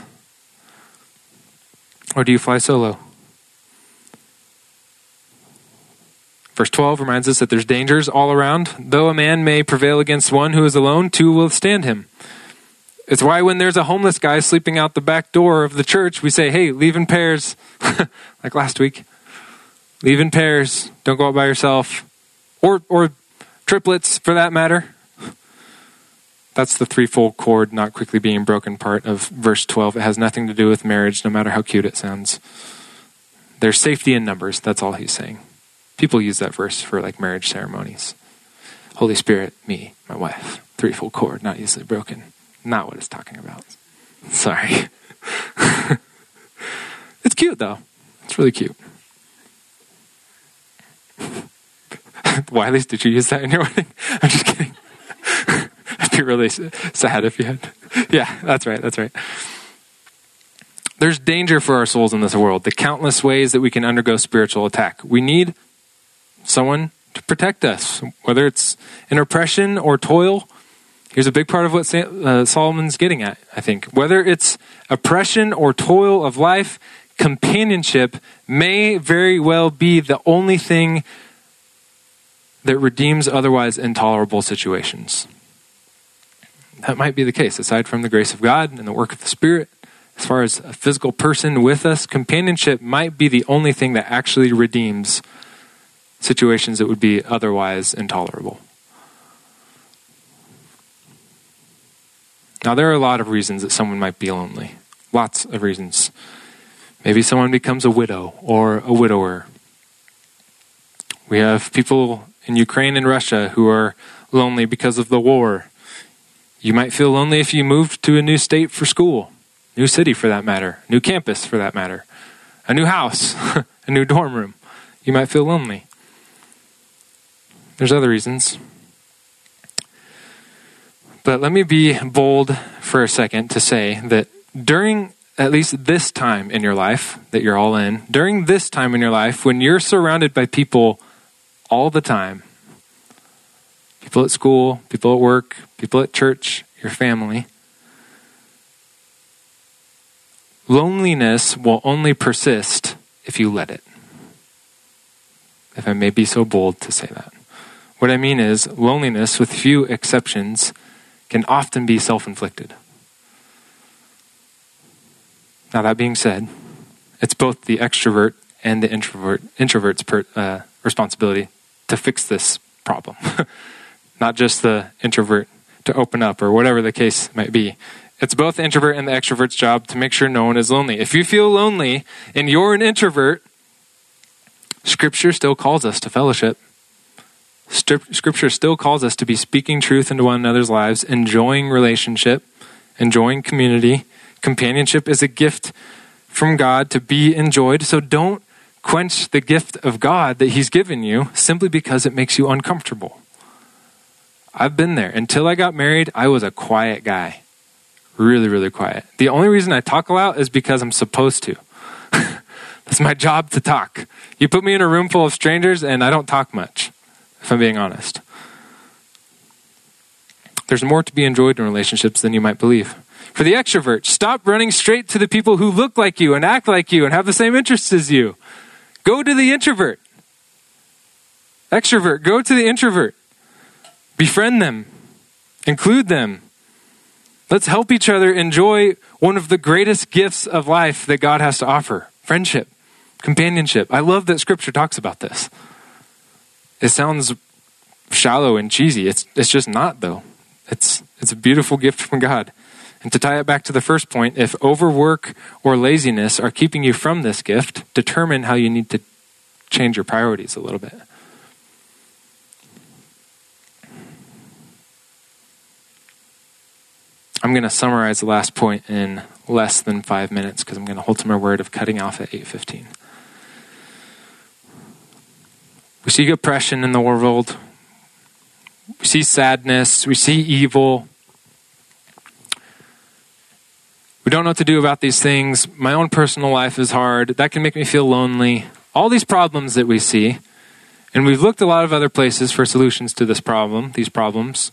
Or do you fly solo? Verse 12 reminds us that there's dangers all around. Though a man may prevail against one who is alone, two will withstand him. It's why when there's a homeless guy sleeping out the back door of the church, we say, hey, leave in pairs. Like last week. Leave in pairs. Don't go out by yourself. Or triplets, for that matter. That's the threefold cord not quickly being broken part of verse 12. It has nothing to do with marriage, no matter how cute it sounds. There's safety in numbers. That's all he's saying. People use that verse for like marriage ceremonies. Holy Spirit, me, my wife. Threefold cord, not easily broken. Not what it's talking about. Sorry. It's cute though. It's really cute. Wiley, did you use that in your wedding? I'm just kidding. I'd be really sad if you had. Yeah, that's right. There's danger for our souls in this world. The countless ways that we can undergo spiritual attack. We need someone to protect us, whether it's in oppression or toil. Here's a big part of what Solomon's getting at, I think. Whether it's oppression or toil of life, companionship may very well be the only thing that redeems otherwise intolerable situations. That might be the case, aside from the grace of God and the work of the Spirit. As far as a physical person with us, companionship might be the only thing that actually redeems situations that would be otherwise intolerable. Now, there are a lot of reasons that someone might be lonely. Lots of reasons. Maybe someone becomes a widow or a widower. We have people in Ukraine and Russia who are lonely because of the war. You might feel lonely if you moved to a new state for school, new city for that matter, new campus for that matter, a new house, a new dorm room. You might feel lonely. There's other reasons. But let me be bold for a second to say that during at least this time in your life that you're all in, during this time in your life, when you're surrounded by people all the time, people at school, people at work, people at church, your family, loneliness will only persist if you let it. If I may be so bold to say that. What I mean is, loneliness, with few exceptions, can often be self-inflicted. Now, that being said, it's both the extrovert and the introvert's responsibility to fix this problem. Not just the introvert to open up or whatever the case might be. It's both the introvert and the extrovert's job to make sure no one is lonely. If you feel lonely and you're an introvert, Scripture still calls us to fellowship. Scripture still calls us to be speaking truth into one another's lives, enjoying relationship, enjoying community. Companionship is a gift from God to be enjoyed. So don't quench the gift of God that He's given you simply because it makes you uncomfortable. I've been there. Until I got married, I was a quiet guy. Really, really quiet. The only reason I talk a lot is because I'm supposed to. That's my job, to talk. You put me in a room full of strangers and I don't talk much, if I'm being honest. There's more to be enjoyed in relationships than you might believe. For the extrovert, stop running straight to the people who look like you and act like you and have the same interests as you. Go to the introvert. Extrovert, go to the introvert. Befriend them. Include them. Let's help each other enjoy one of the greatest gifts of life that God has to offer. Friendship, companionship. I love that Scripture talks about this. It sounds shallow and cheesy. It's just not, though. It's a beautiful gift from God. And to tie it back to the first point, if overwork or laziness are keeping you from this gift, determine how you need to change your priorities a little bit. I'm going to summarize the last point in less than 5 minutes because I'm going to hold to my word of cutting off at 8:15. We see oppression in the world. We see sadness. We see evil. We don't know what to do about these things. My own personal life is hard. That can make me feel lonely. All these problems that we see. And we've looked a lot of other places for solutions to these problems.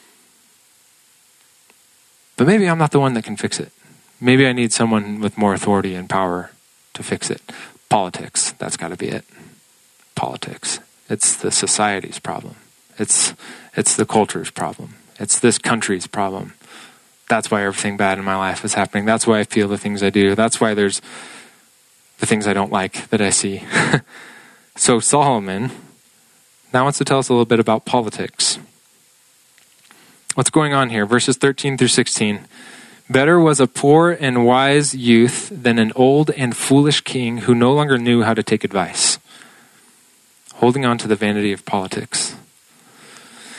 But maybe I'm not the one that can fix it. Maybe I need someone with more authority and power to fix it. Politics, that's got to be it. Politics. It's the society's problem. It's the culture's problem. It's this country's problem. That's why everything bad in my life is happening. That's why I feel the things I do. That's why there's the things I don't like that I see. So Solomon now wants to tell us a little bit about politics. What's going on here? Verses 13 through 16. Better was a poor and wise youth than an old and foolish king who no longer knew how to take advice. Holding on to the vanity of politics.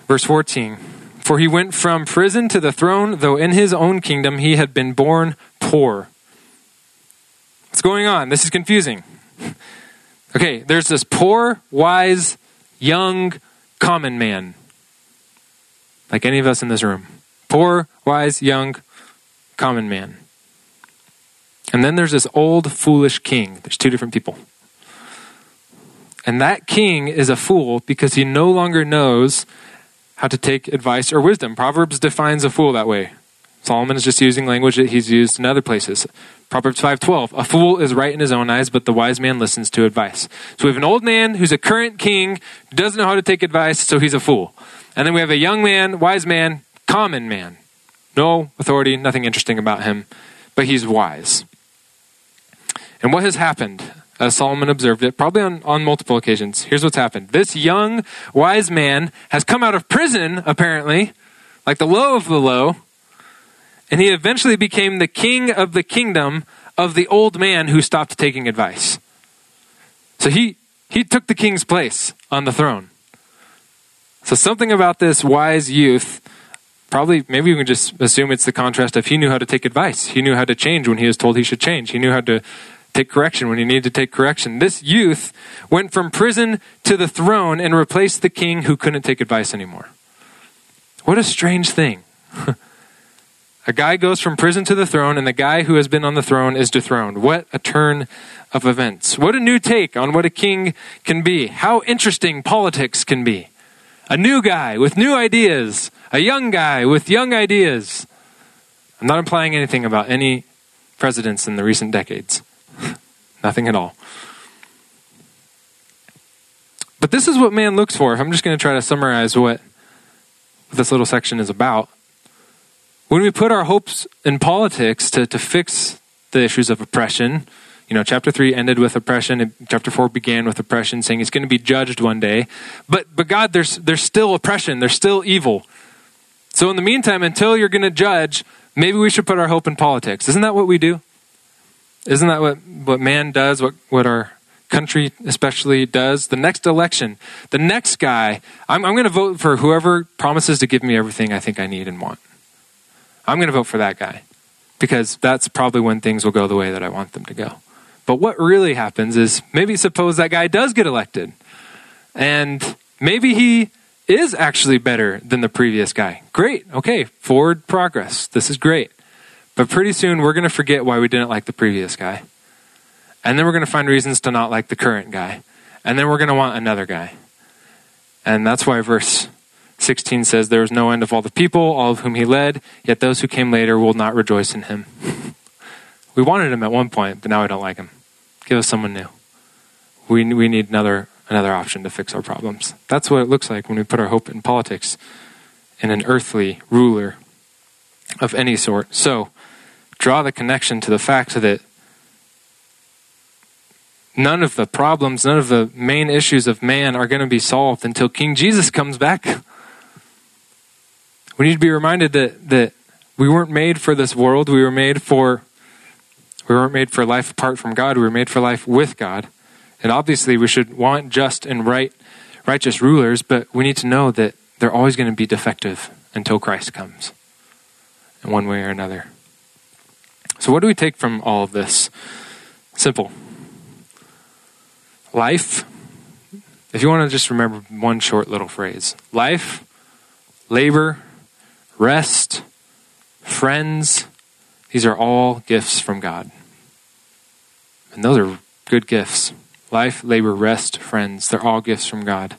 Verse 14, for he went from prison to the throne, though in his own kingdom he had been born poor. What's going on? This is confusing. Okay, there's this poor, wise, young, common man. Like any of us in this room. Poor, wise, young, common man. And then there's this old, foolish king. There's two different people. And that king is a fool because he no longer knows how to take advice or wisdom. Proverbs defines a fool that way. Solomon is just using language that he's used in other places. Proverbs 5:12, a fool is right in his own eyes, but the wise man listens to advice. So we have an old man who's a current king, who doesn't know how to take advice, so he's a fool. And then we have a young man, wise man, common man. No authority, nothing interesting about him, but he's wise. And what has happened, as Solomon observed it, probably on multiple occasions, here's what's happened. This young, wise man has come out of prison, apparently, like the low of the low, and he eventually became the king of the kingdom of the old man who stopped taking advice. So he took the king's place on the throne. So something about this wise youth, probably, maybe we can just assume it's the contrast of he knew how to take advice. He knew how to change when he was told he should change. He knew how to take correction when he needed to take correction. This youth went from prison to the throne and replaced the king who couldn't take advice anymore. What a strange thing. A guy goes from prison to the throne, and the guy who has been on the throne is dethroned. What a turn of events. What a new take on what a king can be. How interesting politics can be. A new guy with new ideas. A young guy with young ideas. I'm not implying anything about any presidents in the recent decades. Nothing at all. But this is what man looks for. I'm just going to try to summarize what this little section is about. When we put our hopes in politics to fix the issues of oppression, chapter 3 ended with oppression, and chapter 4 began with oppression, saying he's going to be judged one day. But God, there's still oppression, there's still evil. So in the meantime, until you're going to judge, maybe we should put our hope in politics. Isn't that what we do? Isn't that what man does, what our country especially does? The next election, the next guy, I'm going to vote for whoever promises to give me everything I think I need and want. I'm going to vote for that guy because that's probably when things will go the way that I want them to go. But what really happens is maybe suppose that guy does get elected and maybe he is actually better than the previous guy. Great. Okay. Forward progress. This is great. But pretty soon we're going to forget why we didn't like the previous guy. And then we're going to find reasons to not like the current guy. And then we're going to want another guy. And that's why verse 16 says, there was no end of all the people, all of whom he led, yet those who came later will not rejoice in him. We wanted him at one point, but now we don't like him. Give us someone new. We need another option to fix our problems. That's what it looks like when we put our hope in politics, in an earthly ruler of any sort. So, draw the connection to the fact that none of the problems, none of the main issues of man are going to be solved until King Jesus comes back. We need to be reminded that we weren't made for this world. We weren't made for life apart from God. We were made for life with God. And obviously we should want just and righteous rulers, but we need to know that they're always going to be defective until Christ comes in one way or another. So what do we take from all of this? Simple. Life, if you want to just remember one short little phrase. Life, labor, rest, friends, these are all gifts from God. And those are good gifts. Life, labor, rest, friends, they're all gifts from God.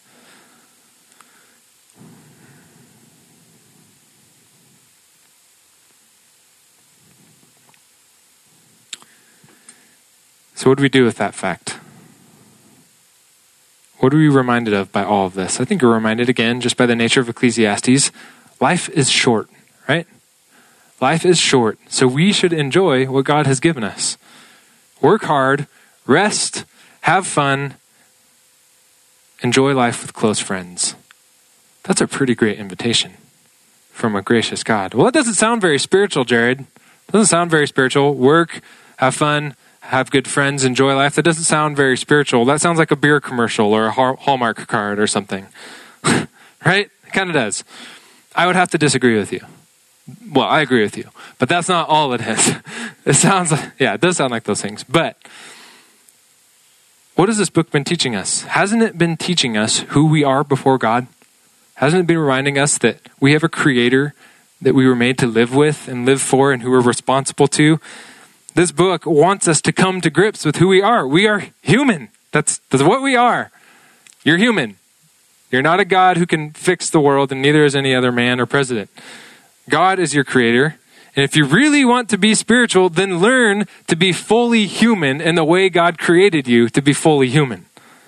So what do we do with that fact? What are we reminded of by all of this? I think we're reminded again, just by the nature of Ecclesiastes, life is short, right? Life is short, so we should enjoy what God has given us. Work hard, rest, have fun, enjoy life with close friends. That's a pretty great invitation from a gracious God. Well, it doesn't sound very spiritual, Jared. It doesn't sound very spiritual. Work, have fun, have good friends, enjoy life. That doesn't sound very spiritual. That sounds like a beer commercial or a Hallmark card or something. Right? It kind of does. I would have to disagree with you. Well, I agree with you, but that's not all it is. It sounds like, it does sound like those things. But what has this book been teaching us? Hasn't it been teaching us who we are before God? Hasn't it been reminding us that we have a creator that we were made to live with and live for and who we're responsible to? This book wants us to come to grips with who we are. We are human. That's what we are. You're human. You're not a God who can fix the world, and neither is any other man or president. God is your creator. And if you really want to be spiritual, then learn to be fully human in the way God created you to be fully human.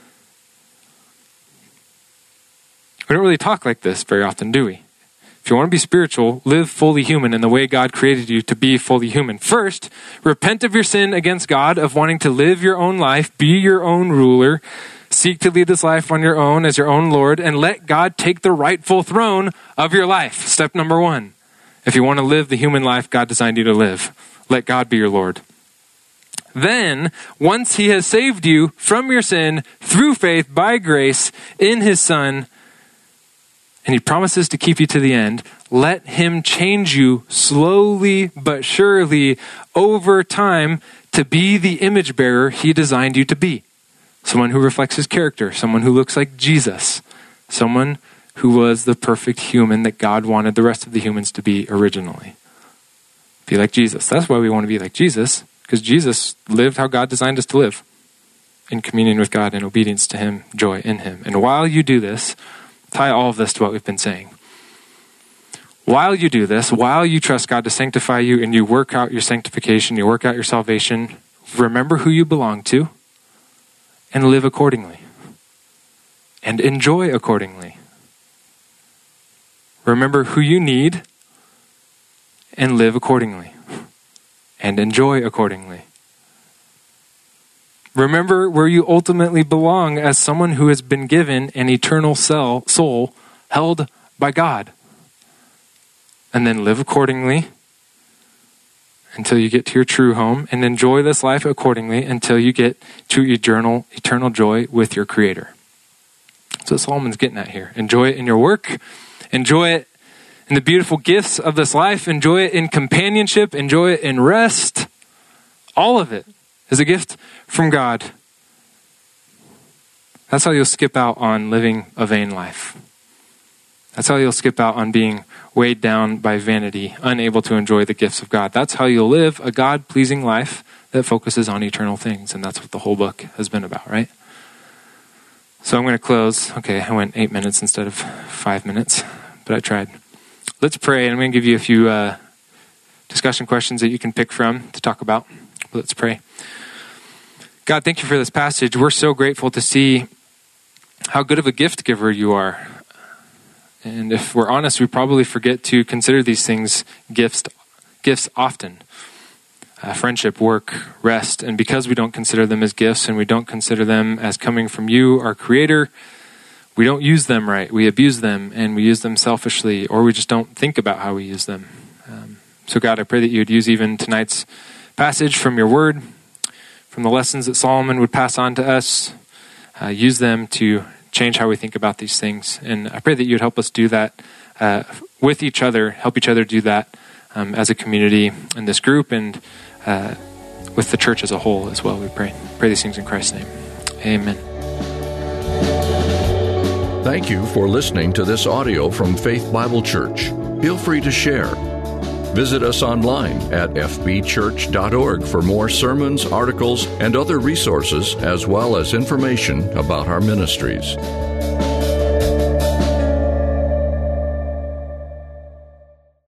We don't really talk like this very often, do we? If you want to be spiritual, live fully human in the way God created you to be fully human. First, repent of your sin against God, of wanting to live your own life, be your own ruler, seek to lead this life on your own as your own Lord, and let God take the rightful throne of your life. Step number 1. If you want to live the human life God designed you to live, let God be your Lord. Then, once he has saved you from your sin through faith by grace in his Son, and he promises to keep you to the end, let him change you slowly but surely over time to be the image bearer he designed you to be. Someone who reflects his character, someone who looks like Jesus, someone who was the perfect human that God wanted the rest of the humans to be originally. Be like Jesus. That's why we want to be like Jesus, because Jesus lived how God designed us to live, in communion with God, in obedience to him, joy in him. And while you do this, tie all of this to what we've been saying. While you do this, while you trust God to sanctify you and you work out your sanctification, you work out your salvation, remember who you belong to and live accordingly and enjoy accordingly. Remember who you need and live accordingly and enjoy accordingly. Remember where you ultimately belong as someone who has been given an eternal soul held by God. And then live accordingly until you get to your true home, and enjoy this life accordingly until you get to eternal joy with your Creator. That's what Solomon's getting at here. Enjoy it in your work. Enjoy it in the beautiful gifts of this life. Enjoy it in companionship. Enjoy it in rest. All of it is a gift from God. That's how you'll skip out on living a vain life. That's how you'll skip out on being weighed down by vanity, unable to enjoy the gifts of God. That's how you'll live a God-pleasing life that focuses on eternal things. And that's what the whole book has been about, right? So I'm going to close. Okay, I went 8 minutes instead of 5 minutes, but I tried. Let's pray, and I'm going to give you a few discussion questions that you can pick from to talk about. Let's pray. God, thank you for this passage. We're so grateful to see how good of a gift giver you are. And if we're honest, we probably forget to consider these things gifts often. Friendship, work, rest. And because we don't consider them as gifts and we don't consider them as coming from you, our Creator, we don't use them right. We abuse them and we use them selfishly, or we just don't think about how we use them. So God, I pray that you would use even tonight's passage from your word, from the lessons that Solomon would pass on to us, use them to change how we think about these things. And I pray that you would help us do that with each other, help each other do that as a community in this group and with the church as a whole as well, we pray. Pray these things in Christ's name. Amen. Thank you for listening to this audio from Faith Bible Church. Feel free to share. Visit us online at fbchurch.org for more sermons, articles, and other resources, as well as information about our ministries.